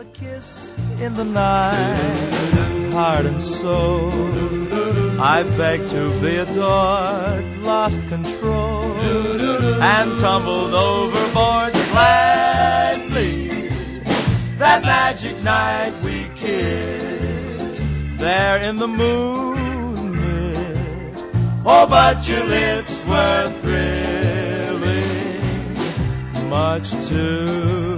a kiss in the night, heart and soul. I begged to be adored, lost control, and tumbled overboard gladly. That magic night we kissed, there in the moon mist. Oh, but your lips were thrilling, much too